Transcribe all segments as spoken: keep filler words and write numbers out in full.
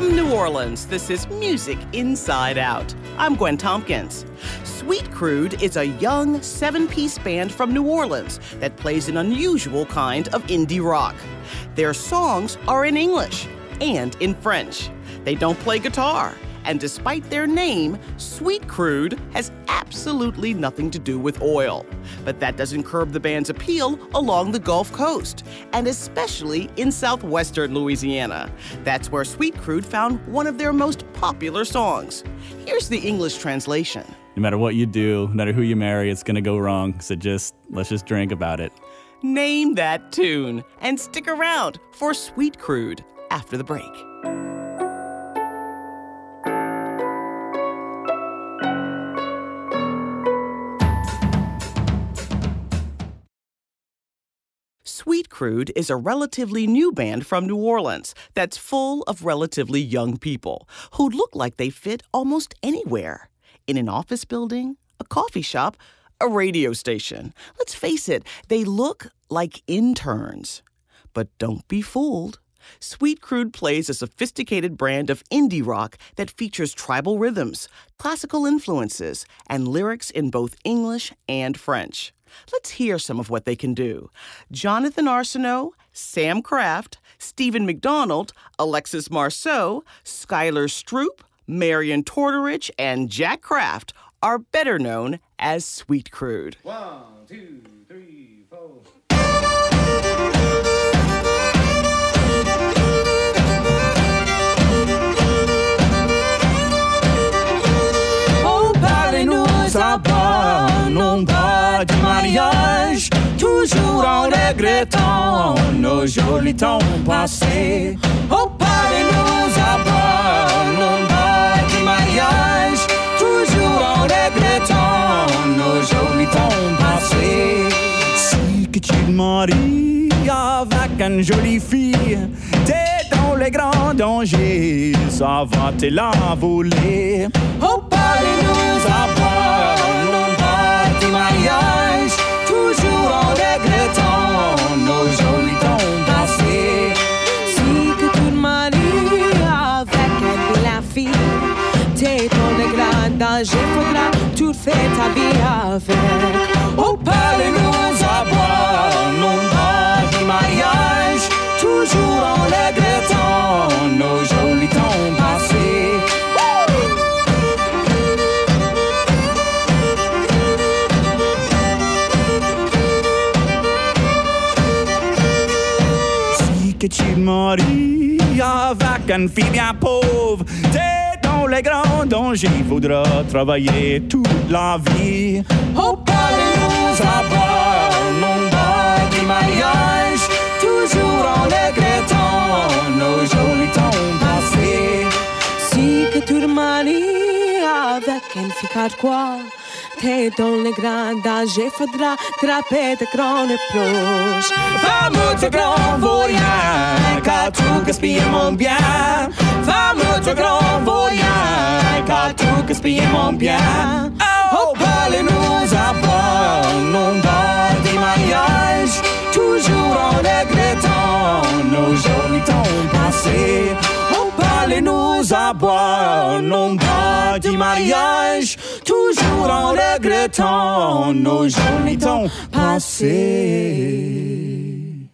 From New Orleans, this is Music Inside Out. I'm Gwen Tompkins. Sweet Crude is a young seven-piece band from New Orleans that plays an unusual kind of indie rock. Their songs are in English and in French. They don't play guitar. And despite their name, Sweet Crude has absolutely nothing to do with oil. But that doesn't curb the band's appeal along the Gulf Coast, and especially in southwestern Louisiana. That's where Sweet Crude found one of their most popular songs. Here's the English translation. No matter what you do, no matter who you marry, it's going to go wrong. So just, let's just drink about it. Name that tune, and stick around for Sweet Crude after the break. Sweet Crude is a relatively new band from New Orleans that's full of relatively young people who look like they fit almost anywhere. In an office building, a coffee shop, a radio station. Let's face it, they look like interns. But don't be fooled. Sweet Crude plays a sophisticated brand of indie rock that features tribal rhythms, classical influences, and lyrics in both English and French. Let's hear some of what they can do. Jonathan Arsenault, Sam Kraft, Stephen McDonald, Alexis Marceau, Skylar Stroop, Marion Tortorich, and Jack Kraft are better known as Sweet Crude. One, two, three, four. Oh, parlez-nous à bas, non pas du mariage, toujours en regrettant nos jolis temps passés. Oh, parlez-nous à bas, non pas du mariage, toujours en regrettant nos jolis temps passés. Si que tu te maries avec une jolie fille, t'es dans les grands dangers, ça va te la voler. Oh, parlez-nous à bas, non pas du mariage, toujours en regrettant nos jolis temps passés. Si que tu te maries avec la fille, t'es dans les grands dangers, faudra tout faire ta vie avec. Oh, parlez-nous à bas, non pas du mariage, toujours en regrettant nos jolis temps passés. Si que tu te maries avec une fille bien pauvre, t'es dans les grands dangers, il faudra travailler toute la vie. Oh, parlez-nous à bas, non pas du mariage, toujours en regrettant nos jolis temps passés. Si que tu te maries avec une fille quatre quoi, t'es dans les grands dangers, faudra attraper de grands reproches. Vamos au grand voyage, car tout gaspille mon bien. Vamos au grand voyage, car tout gaspille mon bien. Oh, parlez-nous à bas, non pas du mariage, toujours en regrettant nos jolis temps passés. Oh, parlez-nous à boire, non pas du mariage, toujours en regrettant nos jolis temps passés.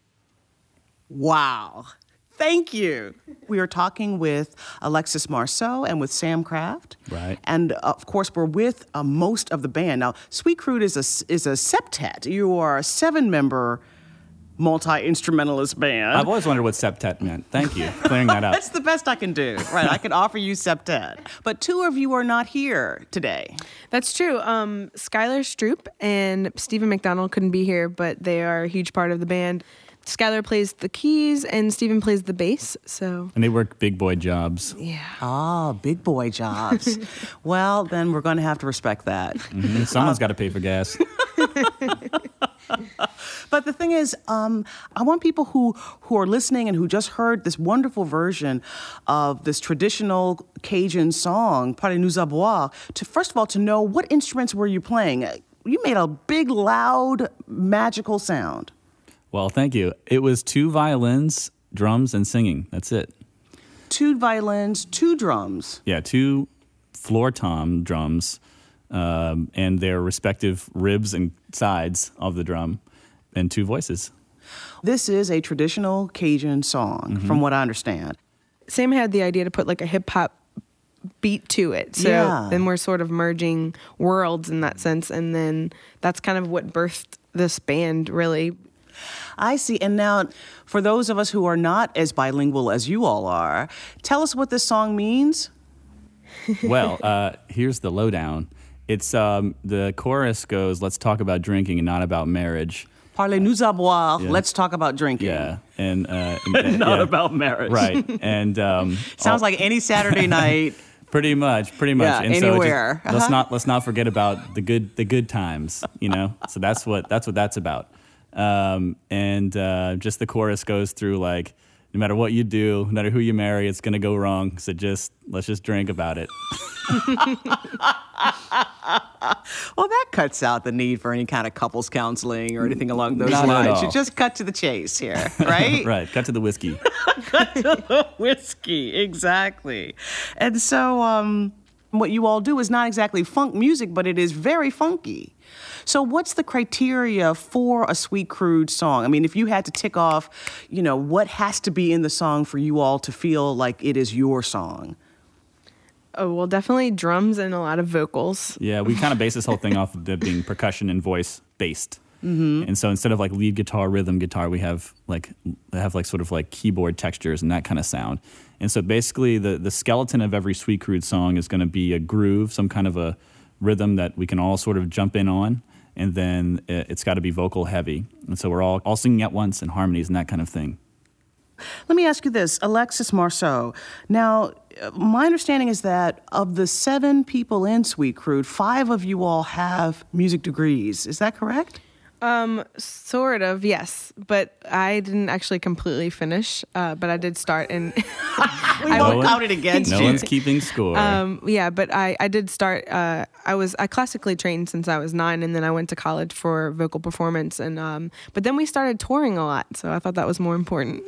Wow. Thank you. We are talking with Alexis Marceau and with Sam Kraft. Right. And, uh, of course, we're with uh, most of the band. Now, Sweet Crude is a, is a septet. You are a seven-member multi-instrumentalist band. I've always wondered what septet meant. Thank you for clearing that up. That's the best I can do. Right, I can offer you septet. But two of you are not here today. That's true. Um, Skylar Stroop and Stephen McDonald couldn't be here, but they are a huge part of the band. Skylar plays the keys and Stephen plays the bass, so... And they work big boy jobs. Yeah. Oh, big boy jobs. Well, then we're going to have to respect that. Mm-hmm. Someone's got to pay for gas. But the thing is, um, I want people who, who are listening and who just heard this wonderful version of this traditional Cajun song, Parlez-nous à boire, to first of all, to know what instruments were you playing? You made a big, loud, magical sound. Well, thank you. It was two violins, drums, and singing. That's it. two violins, two drums. Yeah, two floor tom drums, um, and their respective ribs and sides of the drum, and two voices. This is a traditional Cajun song, mm-hmm. from what I understand. Sam had the idea to put like a hip hop beat to it. So yeah. then we're sort of merging worlds in that sense. And then that's kind of what birthed this band, really. I see. And now, for those of us who are not as bilingual as you all are, tell us what this song means. Well, uh, here's the lowdown. It's um, the chorus goes, "Let's talk about drinking and not about marriage." Parlez-nous à boire. Yeah. Let's talk about drinking. Yeah, and, uh, and not yeah. about marriage. Right, and um, sounds all, like any Saturday night. Pretty much, pretty much. Yeah, and anywhere. So just, uh-huh. let's not let's not forget about the good the good times. You know, so that's what that's what that's about. Um, and uh, just the chorus goes through like, no matter what you do, no matter who you marry, it's gonna go wrong. So just let's just drink about it. Well, that cuts out the need for any kind of couples counseling or anything along those Not lines. at all. You just cut to the chase here, right? Right. Cut to the whiskey. Cut to the whiskey, exactly. And so, um, what you all do is not exactly funk music, but it is very funky. So what's the criteria for a Sweet Crude song? I mean, if you had to tick off, you know, what has to be in the song for you all to feel like it is your song? Oh, well, definitely drums and a lot of vocals. Yeah, we kind of base this whole thing off of it being percussion and voice based. Mm-hmm. And so instead of like lead guitar, rhythm guitar, we have like have like sort of like keyboard textures and that kind of sound. And so basically the, the skeleton of every Sweet Crude song is going to be a groove, some kind of a rhythm that we can all sort of jump in on. And then it's got to be vocal heavy. And so we're all, all singing at once and harmonies and that kind of thing. Let me ask you this, Alexis Marceau. Now, my understanding is that of the seven people in Sweet Crude, five of you all have music degrees. Is that correct? Um, sort of, yes. But I didn't actually completely finish, uh, but I did start in... we won't one, count it against no you. No one's keeping score. Um, yeah, but I, I did start... Uh, I was I classically trained since I was nine, and then I went to college for vocal performance. And um, but then we started touring a lot, so I thought that was more important.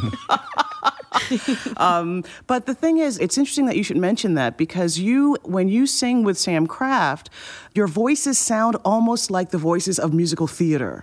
um, but the thing is, it's interesting that you should mention that because you, when you sing with Sam Craft, your voices sound almost like the voices of musical theater.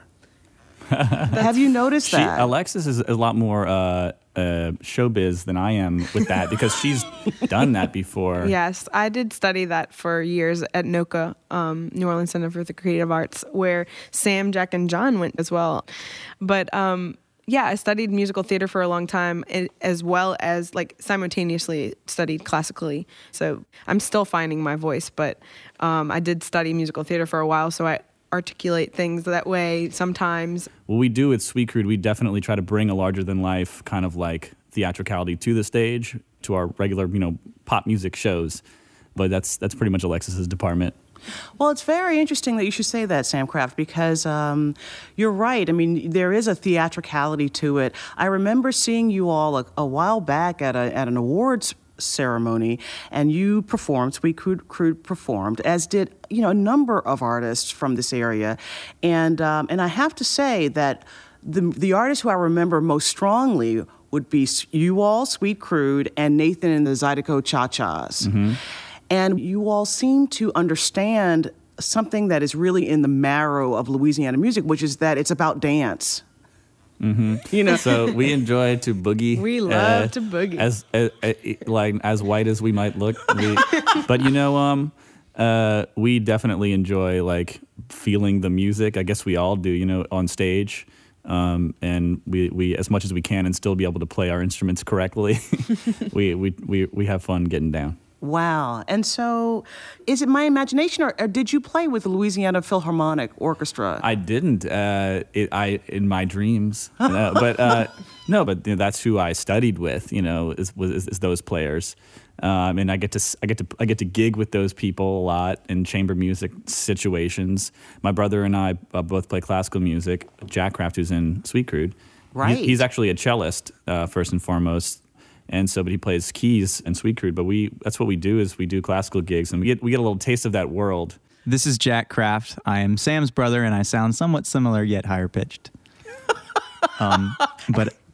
Have you noticed she, that? Alexis is a lot more uh, uh, showbiz than I am with that because she's done that before. Yes, I did study that for years at NOCA, um, New Orleans Center for the Creative Arts, where Sam, Jack, and John went as well. But um, yeah, I studied musical theater for a long time, as well as like simultaneously studied classically. So I'm still finding my voice, but um, I did study musical theater for a while, so I articulate things that way sometimes. What we do at Sweet Crude, we definitely try to bring a larger-than-life kind of like theatricality to the stage, to our regular, you know, pop music shows. But that's that's pretty much Alexis's department. Well, it's very interesting that you should say that, Sam Craft, because um, you're right. I mean, there is a theatricality to it. I remember seeing you all a, a while back at a at an awards ceremony, and you performed, Sweet Crude, Crude performed, as did, you know, a number of artists from this area. And um, and I have to say that the the artists who I remember most strongly would be you all, Sweet Crude, and Nathan and the Zydeco Cha-Chas. Mm-hmm. And you all seem to understand something that is really in the marrow of Louisiana music, which is that it's about dance. Mm-hmm. You know, so we enjoy to boogie. We love uh, to boogie, as, as, as like as white as we might look. We, but you know, um, uh, we definitely enjoy like feeling the music. I guess we all do. You know, on stage. Um, and we, we, as much as we can, and still be able to play our instruments correctly. we, we, we, we have fun getting down. Wow. And so is it my imagination, or, or did you play with the Louisiana Philharmonic Orchestra? I didn't. Uh, it, I in my dreams. uh, but uh, no, but you know, that's who I studied with, you know, is, is, is those players. Um, and I get to I get to I get to gig with those people a lot in chamber music situations. My brother and I uh, both play classical music. Jack Craft, who's in Sweet Crude, right? He, he's actually a cellist uh, first and foremost, and so but he plays keys in Sweet Crude. But we that's what we do is we do classical gigs, and we get we get a little taste of that world. This is Jack Craft. I am Sam's brother, and I sound somewhat similar yet higher pitched. um, but.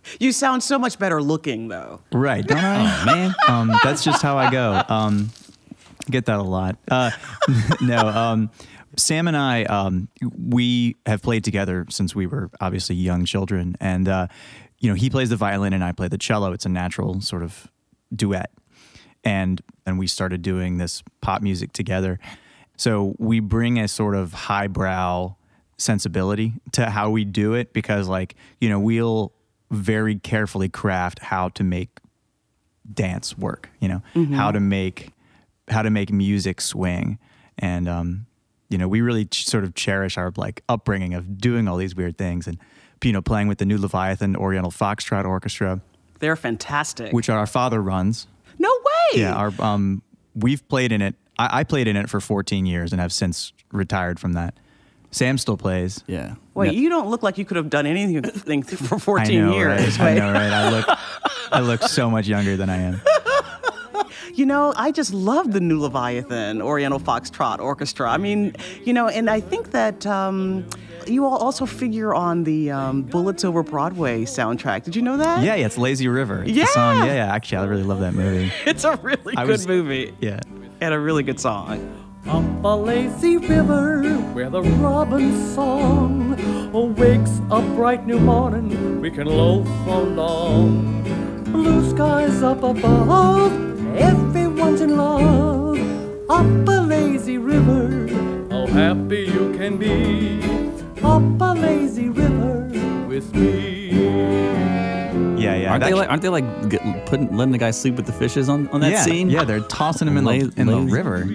You sound so much better looking, though. Right, don't I? Oh, man. Um, that's just how I go. Um, get that a lot. Uh, no, um, Sam and I, um, we have played together since we were obviously young children. And, uh, you know, he plays the violin and I play the cello. It's a natural sort of duet. And and we started doing this pop music together. So we bring a sort of highbrow sensibility to how we do it because, like, you know, we'll very carefully craft how to make dance work, you know, mm-hmm. how to make how to make music swing. And, um, you know, we really ch- sort of cherish our, like, upbringing of doing all these weird things and, you know, playing with the New Leviathan Oriental Foxtrot Orchestra. They're fantastic. Which our father runs. No way! Yeah, our um, we've played in it. I, I played in it for fourteen years and have since retired from that. Sam still plays. Yeah. Wait, No. you don't look like you could have done anything for fourteen I know, years. Right? I know, right? I look, I look so much younger than I am. You know, I just love the New Leviathan Oriental Foxtrot Orchestra. I mean, you know, and I think that um, you all also figure on the um, Bullets Over Broadway soundtrack. Did you know that? Yeah, yeah, it's Lazy River. It's Yeah. the song. Yeah, yeah. Actually, I really love that movie. It's a really I good was- movie Yeah. and a really good song. Up a lazy river where the robin's song wakes up bright new morning, we can loaf along. Blue skies up above, everyone's in love. Up a lazy river, how happy you can be. Up a lazy river with me. Yeah, yeah. Aren't that- they like? Aren't they like get, putting letting the guy sleep with the fishes on, on that yeah, scene? Yeah, they're tossing him in, La- the, in the lazy- river.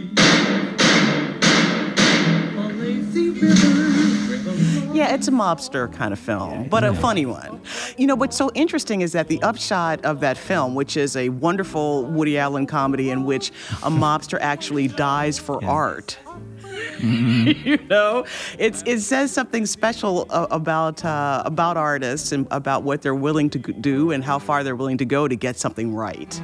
A lazy river. Yeah, it's a mobster kind of film, but a funny one. You know, what's so interesting is that the upshot of that film, which is a wonderful Woody Allen comedy in which a mobster actually dies for Yeah. art. You know, it's it says something special uh, about uh, about artists and about what they're willing to g- do and how far they're willing to go to get something right.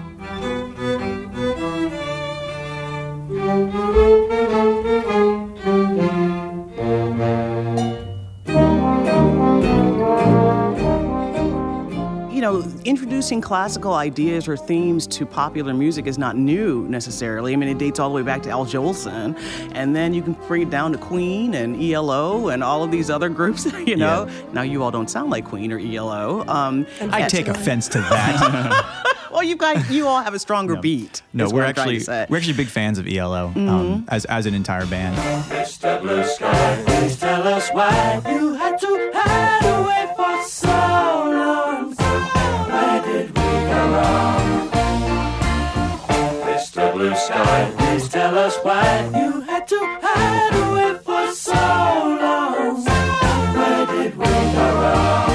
You know, introducing classical ideas or themes to popular music is not new necessarily. I mean, it dates all the way back to Al Jolson. And then you can bring it down to Queen and E L O and all of these other groups, you know. Yeah. Now, you all don't sound like Queen or E L O. Um, I yes. take offense to that. Well, you guys, you all have a stronger beat. No, is we're what I'm trying actually to say. we're actually big fans of E L O um, as as an entire band. Mister Blue Sky, please tell us why you had to hide away for so long. Where did we go wrong? Mister Blue Sky, please tell us why you had to hide away for so long. Where did we go wrong?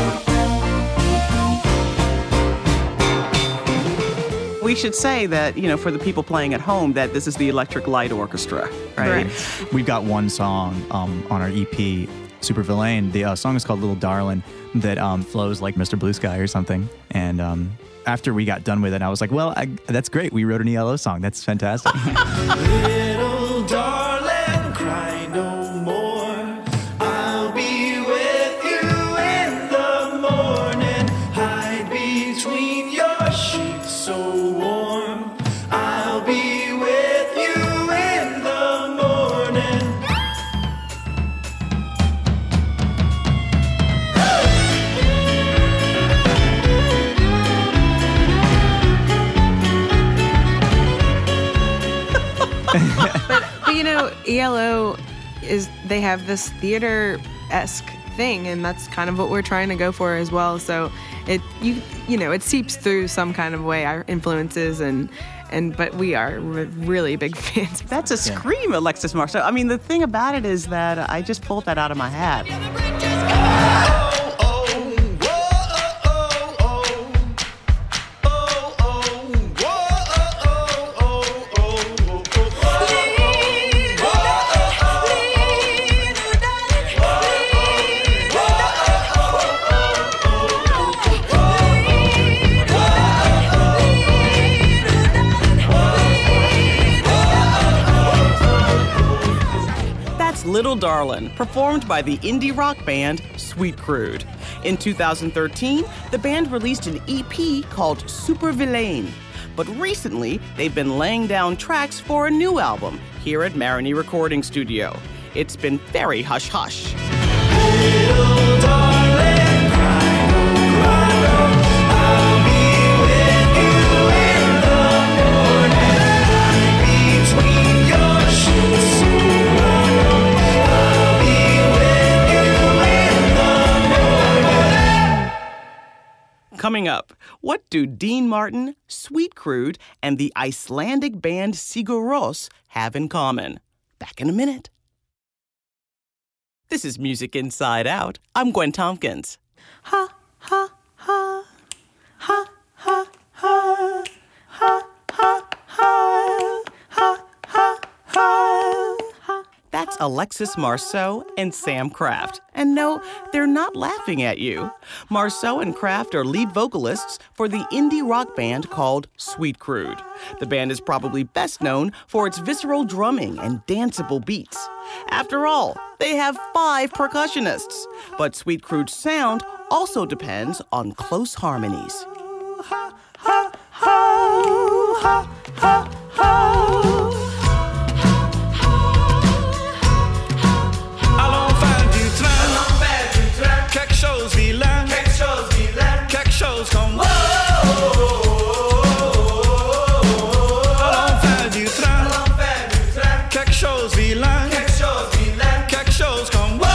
We should say that, you know, for the people playing at home, that this is the Electric Light Orchestra, right? Right. We've got one song um, on our E P, Super Villain. The uh, song is called Little Darlin', that um, flows like Mister Blue Sky or something. And um, after we got done with it, I was like, well, I, that's great. We wrote an E L O song. That's fantastic. Little darling, cry no more. I'll be with you in the morning. Hide between your sheets so warm. I'll be with you in the morning. But you know, E L O is they have this theater-esque thing, and that's kind of what we're trying to go for as well. So it you you know it seeps through some kind of way our influences and and but we are re- really big fans. That's a scream, Alexis Marceau. I mean, the thing about it is that I just pulled that out of my hat. Little Darlin', performed by the indie rock band Sweet Crude. In two thousand thirteen, the band released an E P called Super Villain. But recently, they've been laying down tracks for a new album here at Marigny Recording Studio. It's been very hush-hush. Little darling, cry no, cry no. I'll be with you in the morning. Right between your sheets. I'll be with you in the morning. Coming up, what do Dean Martin, Sweet Crude, and the Icelandic band Sigur Rós have in common? Back in a minute. This is Music Inside Out. I'm Gwen Tompkins. Ha, ha, ha. Ha, ha, ha. Ha, ha, ha. Ha, ha, ha. That's Alexis Marceau and Sam Kraft. And no, they're not laughing at you. Marceau and Kraft are lead vocalists for the indie rock band called Sweet Crude. The band is probably best known for its visceral drumming and danceable beats. After all, they have five percussionists. But Sweet Crude's sound also depends on close harmonies. Ha, ha, ha, ha, ha, ha. Quelque chose vilain, quelque chose vilain, quelque chose comme wow. À l'envers du train, à l'envers du train, quelque chose vilain, quelque chose vilain, quelque chose comme wow.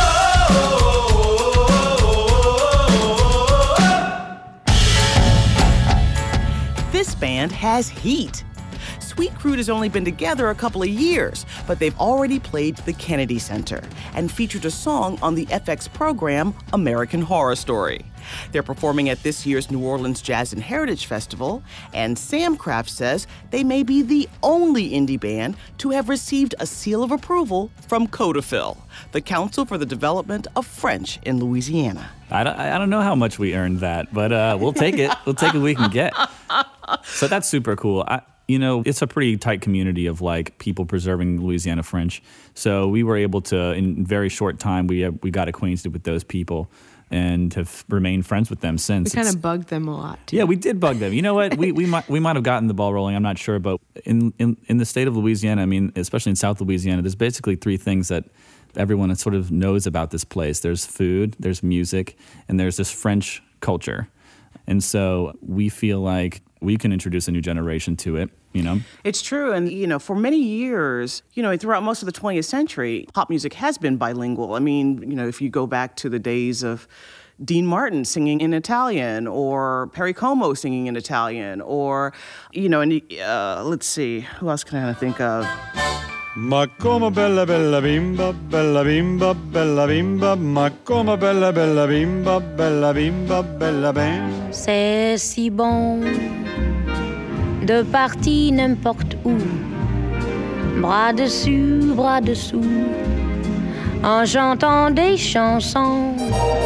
This band has heat. Sweet Crude has only been together a couple of years, but they've already played the Kennedy Center and featured a song on the F X program American Horror Story. They're performing at this year's New Orleans Jazz and Heritage Festival, and Sam Kraft says they may be the only indie band to have received a seal of approval from CODAFIL, the Council for the Development of French in Louisiana. I don't, I don't know how much we earned that, but uh, we'll take it. We'll take what we can get. So that's super cool. I, You know, it's a pretty tight community of like people preserving Louisiana French. So we were able to, in very short time, we we got acquainted with those people and have remained friends with them since. We kind of bugged them a lot, too. Yeah, we did bug them. You know what? We we might we might have gotten the ball rolling. I'm not sure, but in, in in the state of Louisiana, I mean, especially in South Louisiana, there's basically three things that everyone sort of knows about this place. There's food, there's music, and there's this French culture. And so we feel like we can introduce a new generation to it, you know? It's true. And, you know, for many years, you know, throughout most of the twentieth century, pop music has been bilingual. I mean, you know, if you go back to the days of Dean Martin singing in Italian or Perry Como singing in Italian or, you know, and uh, let's see, who else can I think of? Ma come bella bella bimba, bella bimba, bella bimba, ma come bella bella bimba, bella bimba, bella bim. C'est si bon de partir n'importe où, bras dessus, bras dessous, en chantant des chansons.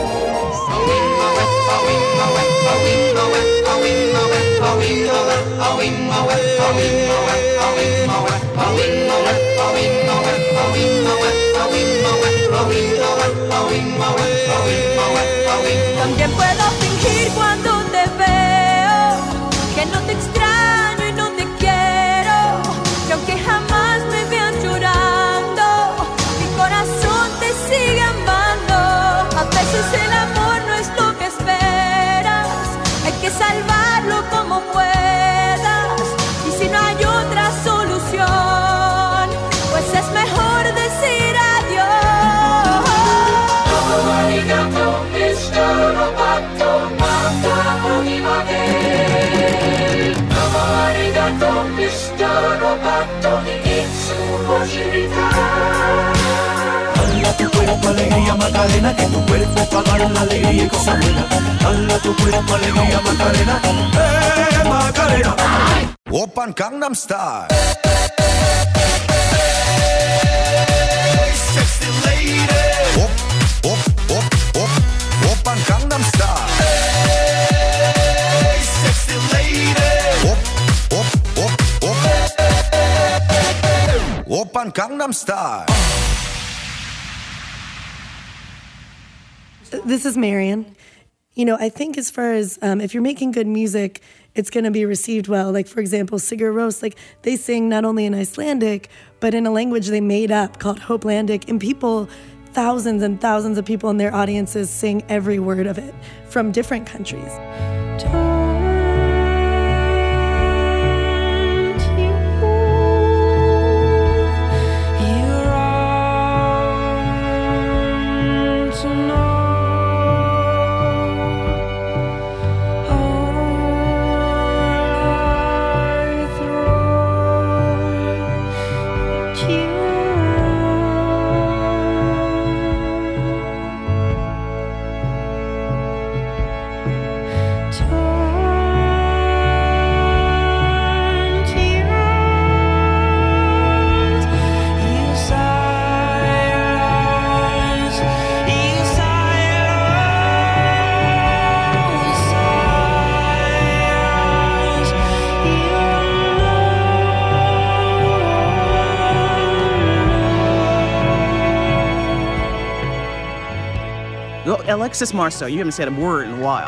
También puedo fingir cuando te veo que no te extraño y no te quiero, que aunque jamás me vean llorando, mi corazón te sigue amando. A veces el amor no es lo que esperas, hay que salvarlo como puedas, y si no hay otra solución, pues es mejor decir adiós. Dale a tu cuerpo alegría Macarena, que tu cuerpo para dar la alegría y cosa buena. Dale a tu cuerpo alegría Macarena, eh Macarena. Open Gangnam Style. Hey, sexy lady. Op, op, op, op. Open Gangnam Style. Hey, sexy lady. Op, op, op, op. Open Gangnam Style. This is Marion. You know, I think as far as um, if you're making good music, it's going to be received well. Like, for example, Sigur Rós, like, they sing not only in Icelandic, but in a language they made up called Hopelandic. And people, thousands and thousands of people in their audiences sing every word of it from different countries. Alexis Marceau, you haven't said a word in a while.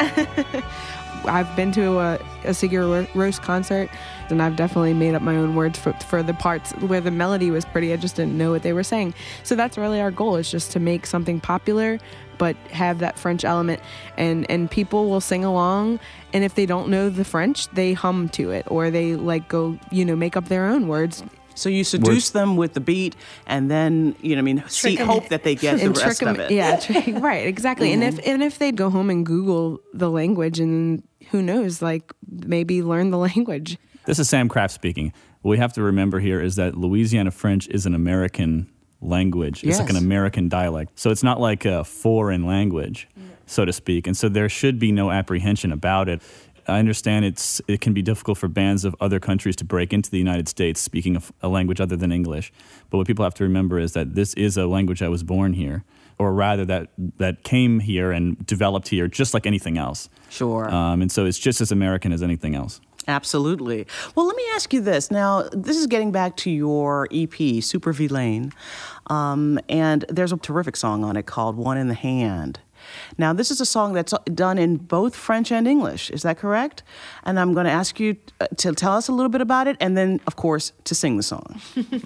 I've been to a, a Sigur Rós concert, and I've definitely made up my own words for, for the parts where the melody was pretty. I just didn't know what they were saying. So that's really our goal, is just to make something popular, but have that French element. And, and people will sing along, and if they don't know the French, they hum to it, or they like go, you know, make up their own words. So you seduce them with the beat, and then, you know, I mean, see, hope that they get the rest of it. Yeah, trick, right, exactly. Mm-hmm. And if and if they'd go home and Google the language, and who knows, like maybe learn the language. This is Sam Kraft speaking. What we have to remember here is that Louisiana French is an American language. It's Yes. like an American dialect. So it's not like a foreign language, so to speak. And so there should be no apprehension about it. I understand it's it can be difficult for bands of other countries to break into the United States speaking a, a language other than English. But what people have to remember is that this is a language that was born here, or rather that that came here and developed here just like anything else. Sure. Um, and so it's just as American as anything else. Absolutely. Well, let me ask you this. Now, this is getting back to your E P, Super Vilain, um, and there's a terrific song on it called One in the Hand. Now, this is a song that's done in both French and English. Is that correct? And I'm going to ask you to tell us a little bit about it, and then, of course, to sing the song.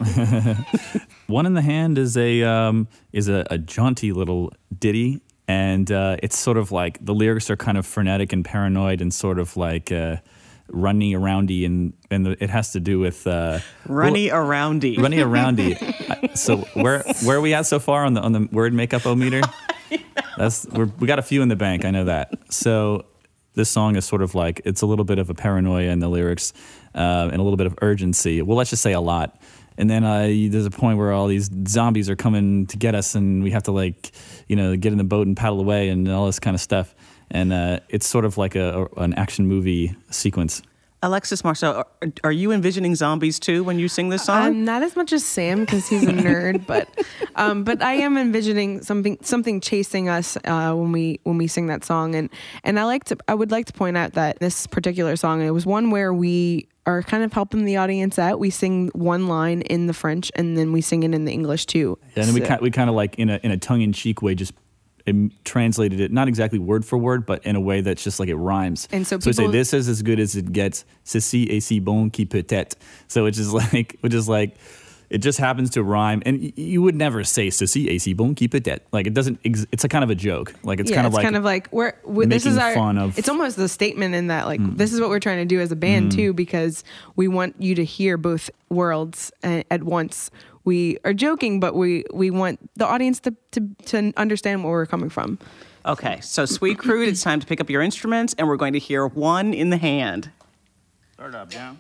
One in the Hand is a um, is a, a jaunty little ditty, and uh, it's sort of like the lyrics are kind of frenetic and paranoid and sort of like uh, runny aroundy, and and the, it has to do with uh, runny well, aroundy. Runny aroundy. So where where are we at so far on the on the word makeup o meter? That's we're, we got a few in the bank. I know that. So this song is sort of like it's a little bit of a paranoia in the lyrics uh, and a little bit of urgency. Well, let's just say a lot. And then uh, there's a point where all these zombies are coming to get us, and we have to like, you know, get in the boat and paddle away and all this kind of stuff. And uh, it's sort of like a, a an action movie sequence. Alexis Marceau, are, are you envisioning zombies too when you sing this song? Um, not as much as Sam, because he's a nerd, but um, but I am envisioning something something chasing us uh, when we when we sing that song. And and I like to I would like to point out that this particular song, it was one where we are kind of helping the audience out. We sing one line in the French, and then we sing it in the English too. Yeah, and so. we kind we kind of like in a in a tongue in cheek way just. It translated it, not exactly word for word, but in a way that's just like it rhymes. And so, so we people, say, this is as good as it gets. Ceci est si bon qui peut être. So it's just like, which is like, it just happens to rhyme. And y- you would never say ceci est si bon qui peut être. Like it doesn't, ex- it's a kind of a joke. Like it's yeah, kind of it's like. kind of like, we're, we're this is our, fun of, it's almost the statement in that, like, mm. this is what we're trying to do as a band mm. too, because we want you to hear both worlds uh, at once. We are joking, but we, we want the audience to, to, to understand where we're coming from. Okay, so Sweet Crude, it's time to pick up your instruments, and we're going to hear One in the Hand. Start up, down.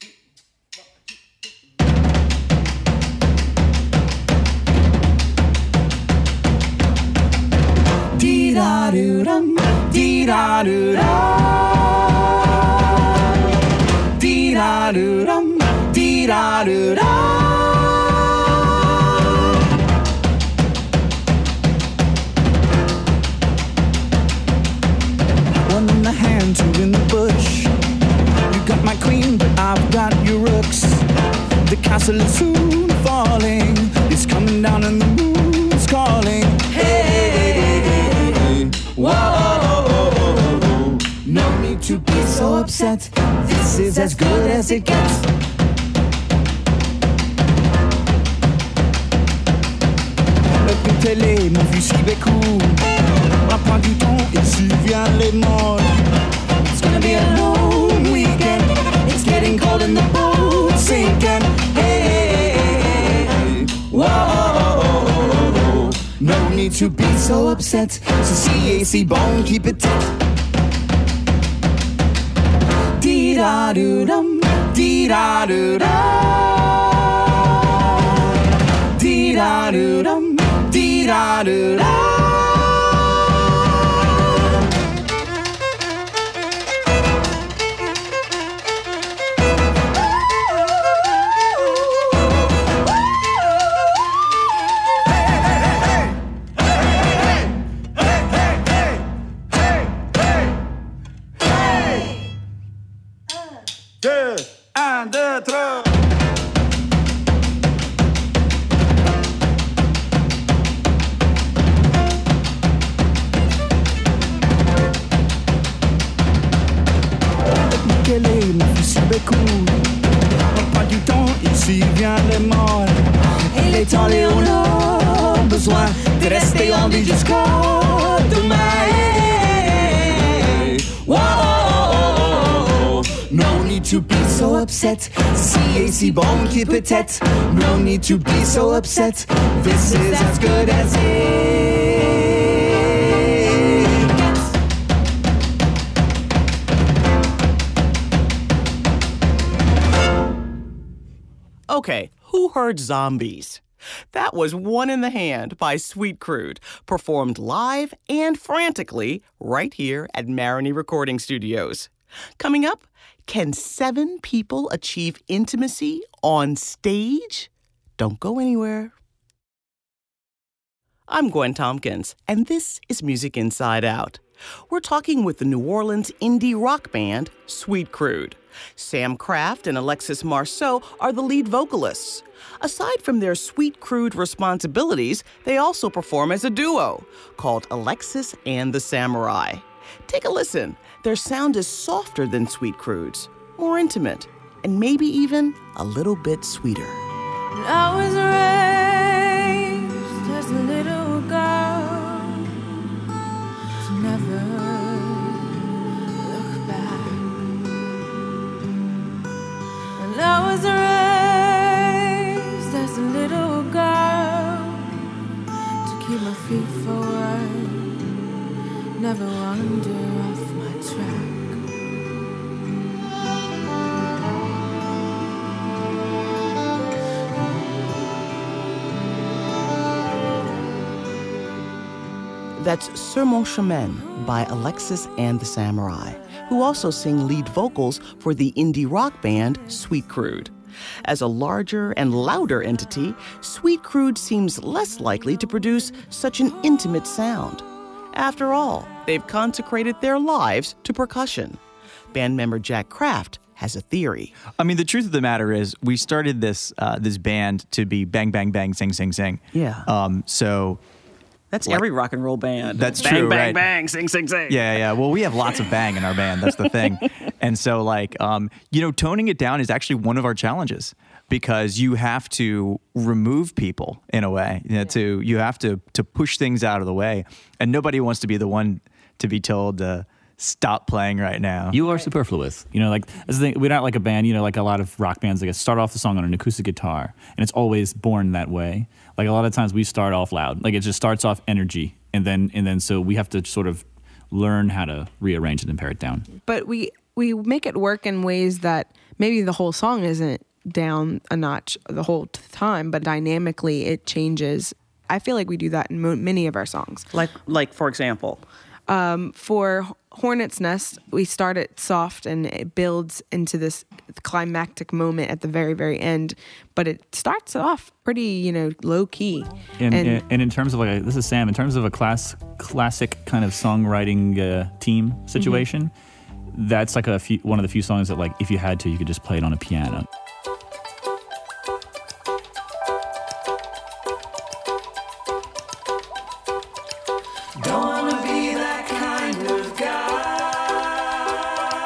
Dee-da-doo-dum, dee-da-doo-da. Dee-da-doo-dum, dee-da-doo-da. One in the hand, two in the bush. You got my queen, but I've got your rooks. The castle is soon falling. It's coming down and the moon's calling. Hey, need to be so upset. This is as good as it gets. Le télé, mon fusil bécou. On prend du temps, ici vient les morts. It's gonna be a long weekend. It's getting cold in the boat sinking. Hey, whoa, no need to be so upset. So C A C bone, keep it tight. Dee da doo dum, dee da doo da, dee da doo dum, dee da doo da. Un, deux, trois. Quel est mon fusil bécou? On prend du temps, ici vient les morts. Et les temps, on a besoin de rester en vie jusqu'au demain. Whoa, no need to be so upset. C A C bone, keep it tight. No need to be so upset. This is as good as it gets. Okay, who heard Zombies? That was One in the Hand by Sweet Crude, performed live and frantically right here at Marigny Recording Studios. Coming up, can seven people achieve intimacy on stage? Don't go anywhere. I'm Gwen Tompkins, and this is Music Inside Out. We're talking with the New Orleans indie rock band, Sweet Crude. Sam Kraft and Alexis Marceau are the lead vocalists. Aside from their Sweet Crude responsibilities, they also perform as a duo called Alexis and the Samurai. Take a listen. Their sound is softer than Sweet Crude's, more intimate, and maybe even a little bit sweeter. I was raised as a little girl to never look back. And I was raised as a little girl to keep my feet forward, never wander off my track. That's Sur Mon Chemin by Alexis and the Samurai, who also sing lead vocals for the indie rock band Sweet Crude. As a larger and louder entity, Sweet Crude seems less likely to produce such an intimate sound. After all, they've consecrated their lives to percussion. Band member Jack Kraft has a theory. I mean, the truth of the matter is, we started this uh, this band to be bang, bang, bang, sing, sing, sing. Yeah. Um, so... That's like, every rock and roll band. That's bang, true, bang, right? Bang, bang, sing, sing, sing. Yeah, yeah. Well, we have lots of bang in our band. That's the thing. And so, like, um, you know, toning it down is actually one of our challenges because you have to remove people in a way. You know, to you have to to push things out of the way, and nobody wants to be the one to be told to stop playing right now. You are superfluous. You know, like that's the thing, we're not like a band. You know, like a lot of rock bands, like start off the song on an acoustic guitar, and it's always born that way. Like a lot of times we start off loud. Like it just starts off energy. And then, and then, so we have to sort of learn how to rearrange it and pare it down. But we we make it work in ways that maybe the whole song isn't down a notch the whole time, but dynamically it changes. I feel like we do that in mo- many of our songs. Like, like for example, um, for Hornet's Nest, we start it soft and it builds into this climactic moment at the very, very end. But it starts off pretty, you know, low key. And and, and, and in terms of like, a, this is Sam, in terms of a class classic kind of songwriting uh, team situation, mm-hmm. that's like a few, one of the few songs that like, if you had to, you could just play it on a piano. Don't wanna be that kind of guy.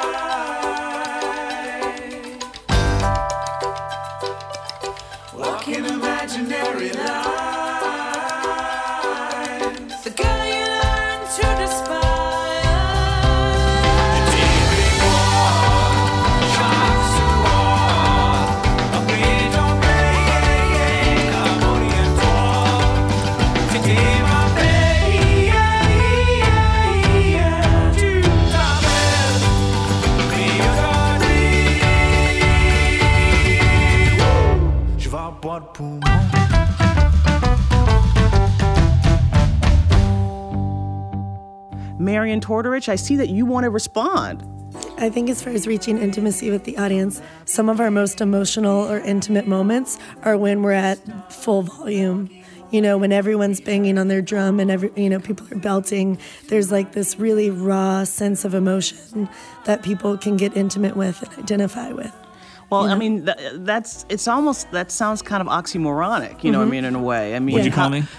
Marion Tortorich, I see that you want to respond. I think as far as reaching intimacy with the audience, some of our most emotional or intimate moments are when we're at full volume. You know, when everyone's banging on their drum and every, you know, people are belting, there's like this really raw sense of emotion that people can get intimate with and identify with. Well, You know? I mean, th- that's, it's almost, that sounds kind of oxymoronic, you know what I mean, in a way. I mean, What'd you call how- me?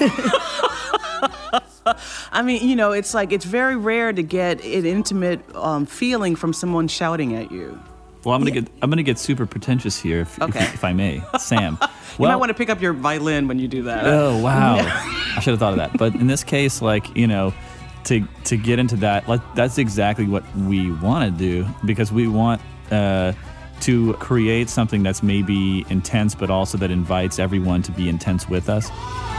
I mean, you know, it's like, it's very rare to get an intimate um, feeling from someone shouting at you. Well, I'm gonna get I'm gonna get super pretentious here, if, Okay. if, if I may, Sam. You might want to pick up your violin when you do that. Oh wow! I should have thought of that. But in this case, like you know, to to get into that, like, that's exactly what we want to do because we want uh, to create something that's maybe intense, but also that invites everyone to be intense with us.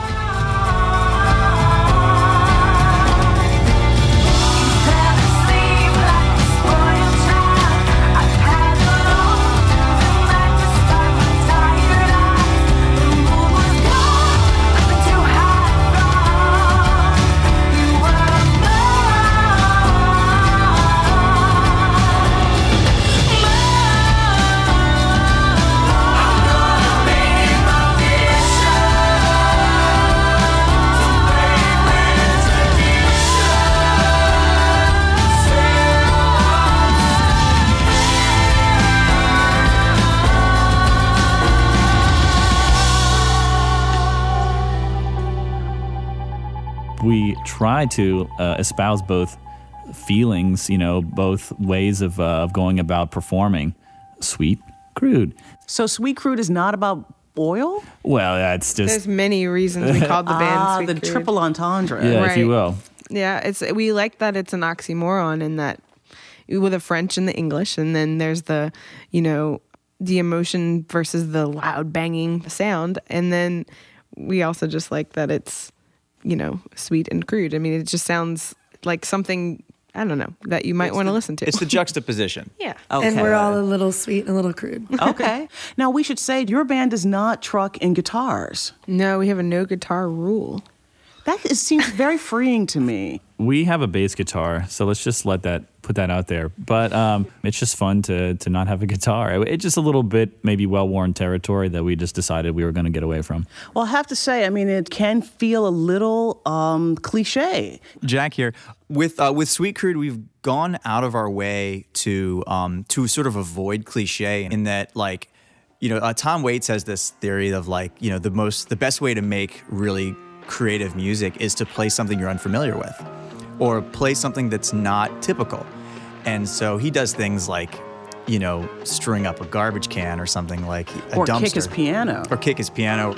We try to uh, espouse both feelings, you know, both ways of, uh, of going about performing. Sweet, crude. So Sweet Crude is not about oil? Well, that's just There's many reasons we called the band Ah, Sweet the Crude. triple entendre. yeah, Right. if you will. Yeah, it's we like that it's an oxymoron in that with the French and the English, and then there's the, you know, the emotion versus the loud banging sound, and then we also just like that it's, you know, sweet and crude. I mean, it just sounds like something, I don't know, that you might want to listen to. It's the juxtaposition. yeah. Okay. And we're all a little sweet and a little crude. Okay. Now, we should say your band does not truck in guitars. No, we have a no guitar rule. That is, seems very freeing to me. We have a bass guitar, so let's just let that put that out there. But um, it's just fun to to not have a guitar. It's just a little bit maybe well-worn territory that we just decided we were going to get away from. Well, I have to say, I mean, it can feel a little um, cliche. Jack here. With uh, with Sweet Crude, we've gone out of our way to um, to sort of avoid cliche in that, like, you know, uh, Tom Waits has this theory of, like, you know, the most the best way to make really creative music is to play something you're unfamiliar with, or play something that's not typical. And so he does things like, you know, string up a garbage can or something, like a Or dumpster. kick his piano. Or kick his piano.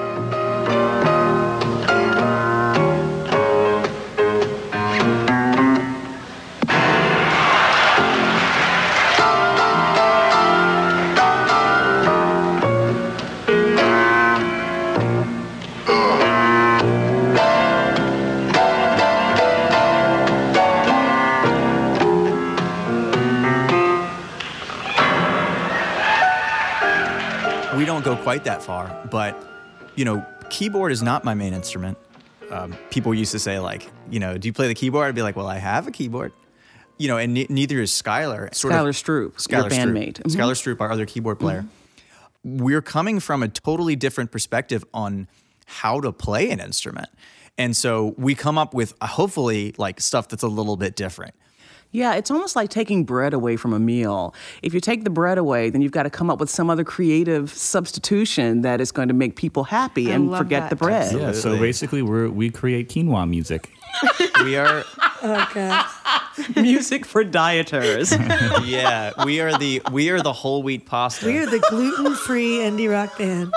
We don't go quite that far, but, you know, keyboard is not my main instrument. Um, people used to say, like, you know, do you play the keyboard? I'd be like, well, I have a keyboard. You know, and ne- neither is Skylar. Sort Skylar of, Stroop, Skylar your Stroop. bandmate. Mhm. Skylar Stroop, our other keyboard player. We're coming from a totally different perspective on how to play an instrument. And so we come up with, uh, hopefully, like, stuff that's a little bit different. Yeah, it's almost like taking bread away from a meal. If you take the bread away, then you've got to come up with some other creative substitution that is going to make people happy I and love forget that. the bread. Yeah, so basically we're, we create quinoa music. We are, Oh, God. Music for dieters. yeah, we are the we are the whole wheat pasta. We are the gluten-free indie rock band.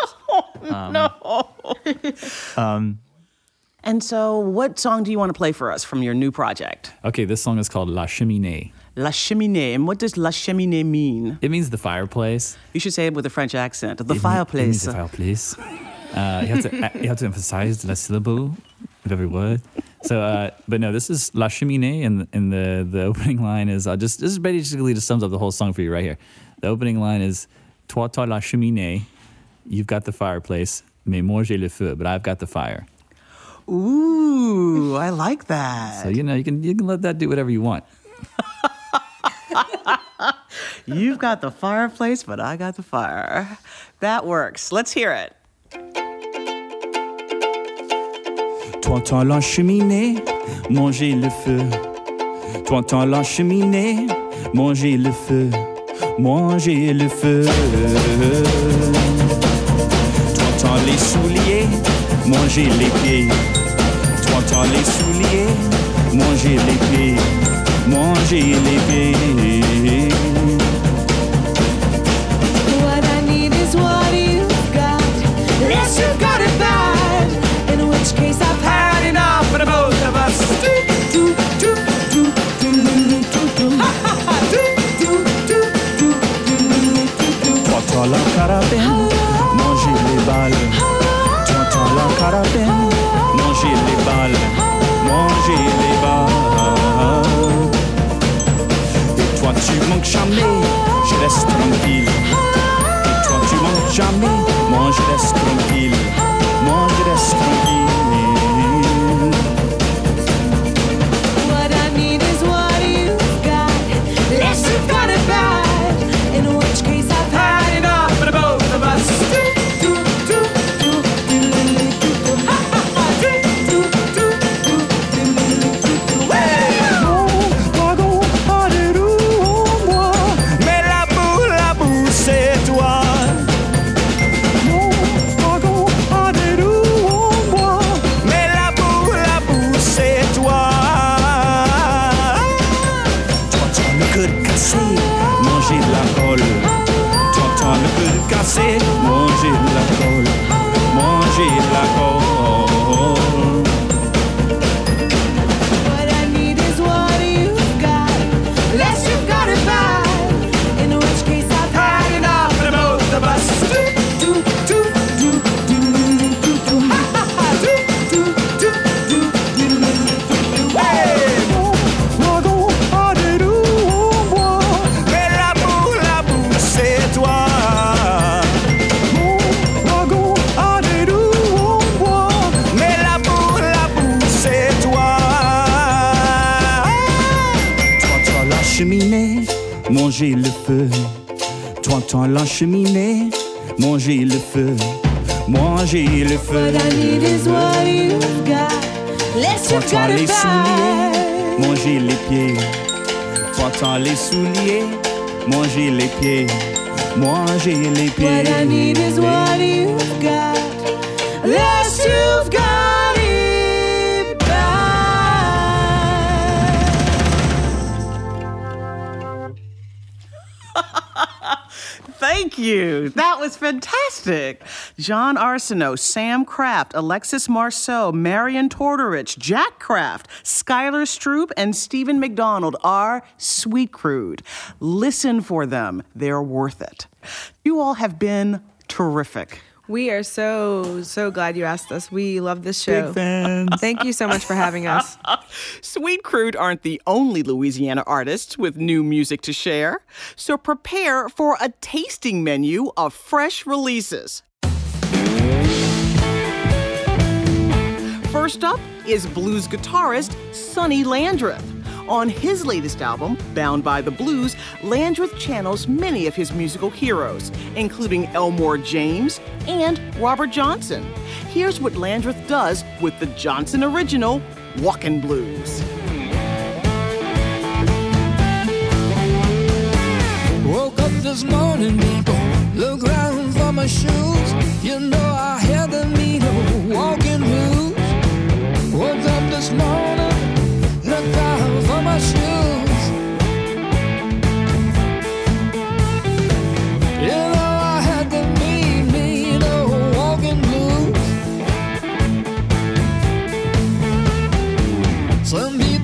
And so what song do you want to play for us from your new project? Okay, this song is called La Cheminée. La Cheminée. And what does La Cheminée mean? It means the fireplace. You should say it with a French accent. The It mean- fireplace. It means the fireplace. Uh, you, have to, you have to emphasize the syllable of every word. So, uh, but no, this is La Cheminée, and, and the, the opening line is, uh, just this is basically just sums up the whole song for you right here. The opening line is, Toi, toi, la cheminée, you've got the fireplace, mais moi j'ai le feu, but I've got the fire. Ooh, I like that. So, you know, you can you can let that do whatever you want. You've got the fireplace, but I got the fire. That works. Let's hear it. Toi, t'as la cheminée, manger le feu. Toi, t'as la cheminée, manger le feu. Manger le feu. Toi, t'as les souliers, manger les pieds. Toi, t'as les souliers, manger les pieds. Manger les pieds. What I need is what you've got. Unless you've got it bad, in which case I've had enough for the both of us. Do, do, do, do, do, do, do. Ha, ha, ha. Do, do, do, do, do, do, do. Toi, t'as la carabine, manger les balles. Toi, t'as la carabine, manger les balles. Manger les balles. Et toi, tu manques jamais, je reste tranquille. Et toi, tu manques jamais, moi, je reste tranquille. Moi, je reste tranquille. What I need is what you've got. Unless you've got it bad, in which case I've had enough for the both of us. Do, do, do, do, do, do, do. Ha, ha, ha. Do, do, do, do, do, do, do. Hey! Wagon, allez-vous en moi. Mais la boue, la boue, c'est toi. Mon wagon, allez-vous en moi. Mais la boue, la boue, c'est toi. Toi, t'as le cœur cassé, manger de la colle. Toi, t'as le cœur cassé, manger de la colle. Manger de la colle. What I need is what you've got. Unless you've got it bad, in which case I've had enough for the both of us. Do, do, do, do, do, do, do. Ha, ha, ha. Do, do, do, do, do, do, do. Hey! Wagon, allez-vous en moi. Mais la boue, la boue, c'est toi. Mon wagon, allez-vous en moi. Mais la boue, la boue, c'est toi. Toi, t'as la cheminée, manger le feu. Toi, t'as la cheminée, manger le feu. Manger le feu. What I need is what you've got. Unless Toi, you've t'as got les it souliers, bad. manger les pieds. Toi, t'as les souliers, manger les pieds. Manger les pieds. What I need is what you've got. Unless you've got it bad. Thank you. That was fantastic. John Arsenault, Sam Kraft, Alexis Marceau, Marion Tortorich, Jack Kraft, Skylar Stroop, and Stephen McDonald are Sweet Crude. Listen for them. They're worth it. You all have been terrific. We are so, so glad you asked us. We love this show. Big fans. Thank you so much for having us. Sweet Crude aren't the only Louisiana artists with new music to share, so prepare for a tasting menu of fresh releases. First up is blues guitarist Sonny Landreth. On his latest album, Bound by the Blues, Landreth channels many of his musical heroes, including Elmore James and Robert Johnson. Here's what Landreth does with the Johnson original, Walkin' Blues. Woke up this morning, people, look round for my shoes. You know I had the mean old walking blues. Woke up this morning, look round for my shoes. You know I had the mean, mean old walking blues. Some people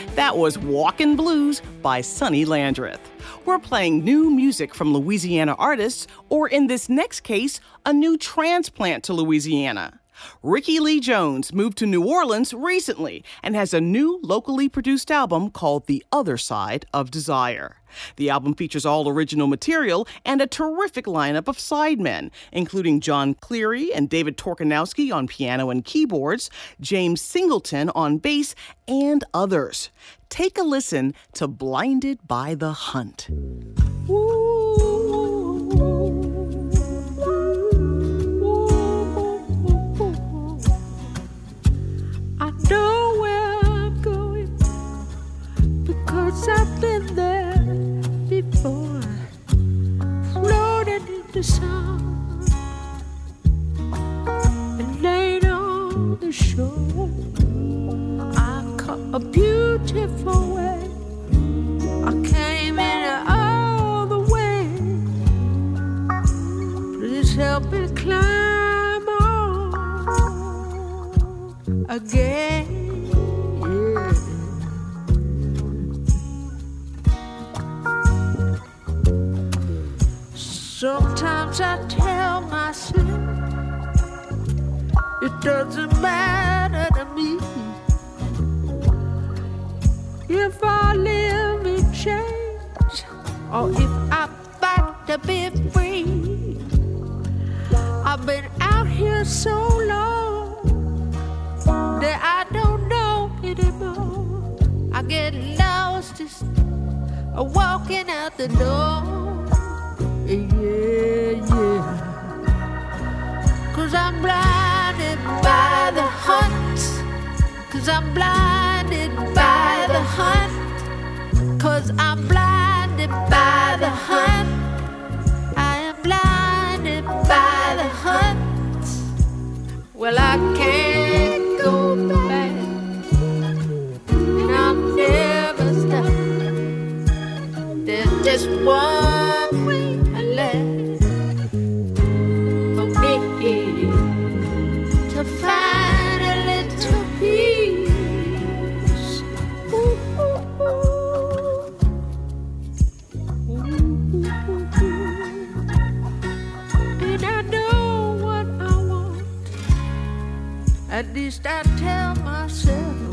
That was Walkin' Blues by Sonny Landreth. We're playing new music from Louisiana artists, or in this next case, a new transplant to Louisiana. Ricky Lee Jones moved to New Orleans recently and has a new locally produced album called The Other Side of Desire. The album features all original material and a terrific lineup of sidemen, including John Cleary and David Torkanowski on piano and keyboards, James Singleton on bass, and others. Take a listen to Blinded by the Hunt. I know where I'm going because I've been there before, floated in the sun and laid on the shore. I caught a beautiful way. I came in all the way. Please help me climb on again. Yeah. Sometimes I tell myself it doesn't matter to me if I live in chains or if I fight to be free. I've been out here so long that I don't know anymore. I get lost just walking out the door. Yeah, yeah. Cause I'm blinded by the hunt. Cause I'm blinded by the hunt. Cause I'm blinded by the hunt. I am blinded by the hunt. Well, I can't go back, and I'll never stop. There's just one way left for me to find a little peace. Ooh, ooh, ooh. Ooh. And I know what I want. At least I tell myself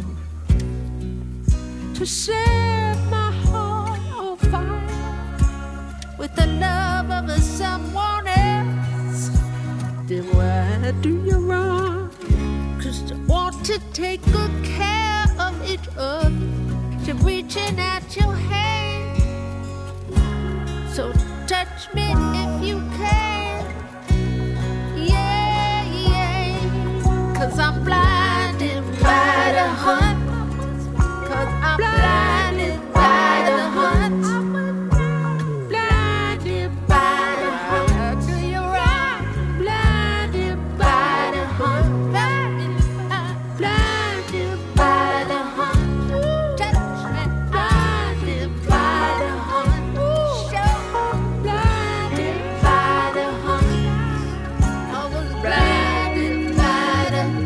to set my heart on fire with the love of a someone else. Then why do you run? Cause I want to take good care of each other, to reaching out your hand. So touch me if you can. Yeah, yeah. Cause I'm blinded by the hunt. Cause I'm blinded by the hunt. Blinded by the hunt. Do you right? Blinded by the hunt. Blinded by the hunt. Touch me. Blinded by the hunt. Show. Blinded by the hunt. I was blinded by the hunt.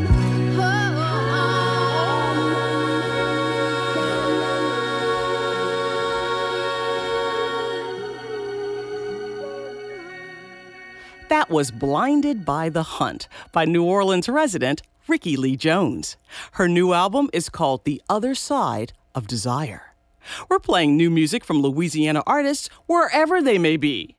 That was Blinded by the Hunt by New Orleans resident Ricky Lee Jones. Her new album is called The Other Side of Desire. We're playing new music from Louisiana artists wherever they may be.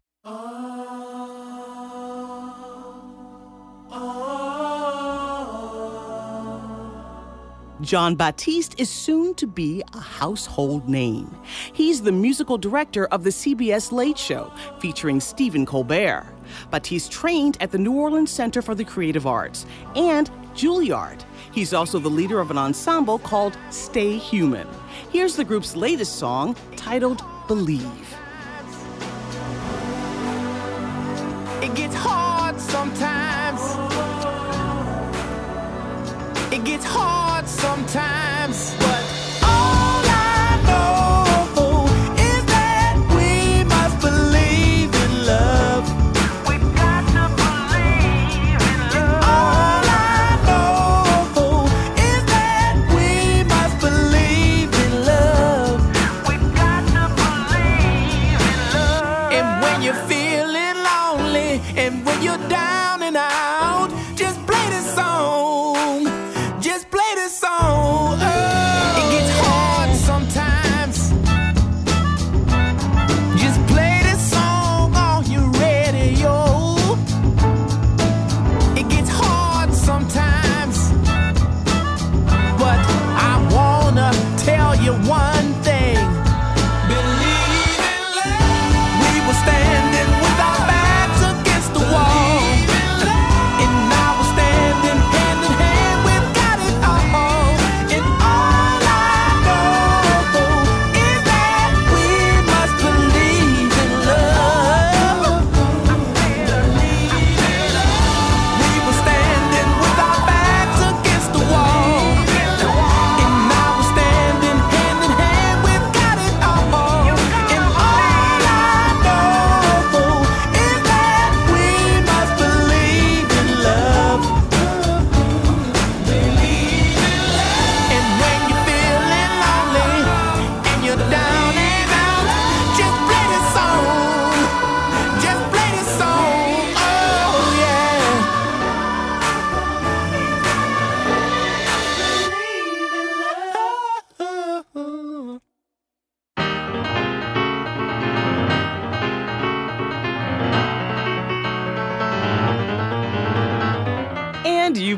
Jon Batiste is soon to be a household name. He's the musical director of the C B S Late Show, featuring Stephen Colbert. Batiste trained at the New Orleans Center for the Creative Arts and Juilliard. He's also the leader of an ensemble called Stay Human. Here's the group's latest song, titled Believe. It gets hard sometimes. It gets hard sometimes, but all I know is that we must believe in love. We got to believe in love. All I know is that we must believe in love.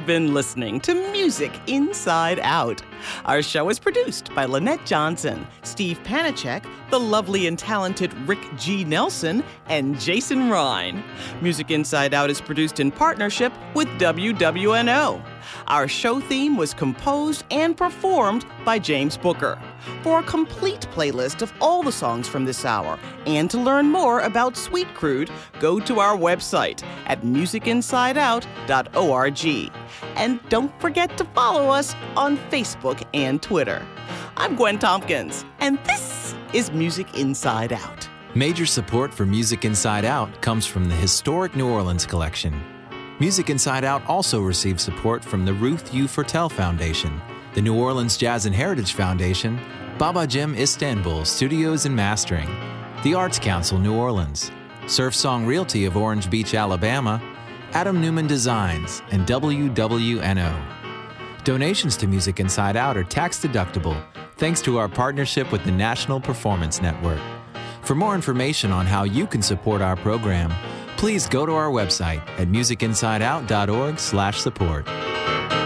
have been listening to Music Inside Out. Our show is produced by Lynette Johnson, Steve Panacek, the lovely and talented Rick G. Nelson, and Jason Ryan. Music Inside Out is produced in partnership with W W N O. Our show theme was composed and performed by James Booker. For a complete playlist of all the songs from this hour and to learn more about Sweet Crude, go to our website at music inside out dot org. And don't forget to follow us on Facebook and Twitter. I'm Gwen Tompkins, and this is Music Inside Out. Major support for Music Inside Out comes from the Historic New Orleans Collection. Music Inside Out also receives support from the Ruth U. Fertel Foundation, the New Orleans Jazz and Heritage Foundation, Baba Jim Istanbul Studios and Mastering, the Arts Council New Orleans, Surf Song Realty of Orange Beach, Alabama, Adam Newman Designs, and W W N O. Donations to Music Inside Out are tax deductible thanks to our partnership with the National Performance Network. For more information on how you can support our program, please go to our website at music inside out dot org slash support.